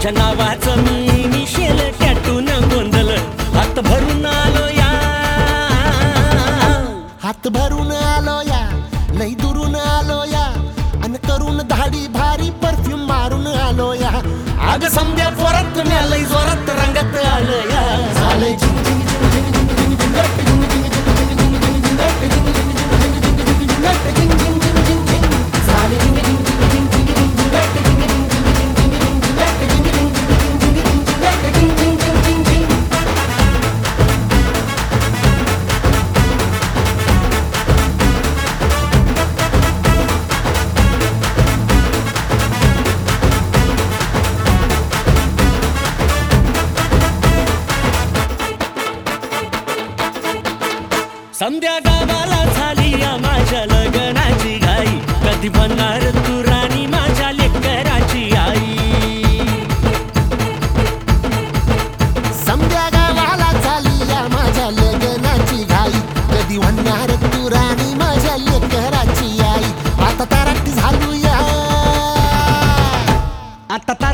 तुझ्या नावाचं मी मिशेल टॅटून गोंधळ हात भरून आलो या, हात भरून आलो या, लई दुरून आलो या, अन करून धाडी भारी परफ्यूम मारून आलो या. अग समद्या जोरात लई जोरात रंगात आलं या. झालंय समद्या गावाला झाली या माझ्या लग्नाची घाई, कधी बनणार तू राणी माझ्या लेकराची आई. समद्या गावाला झाली या माझ्या लग्नाची घाई, कधी म्हणणार तू राणी माझ्या लेकराची आई. आता ताराटी झालू या, आता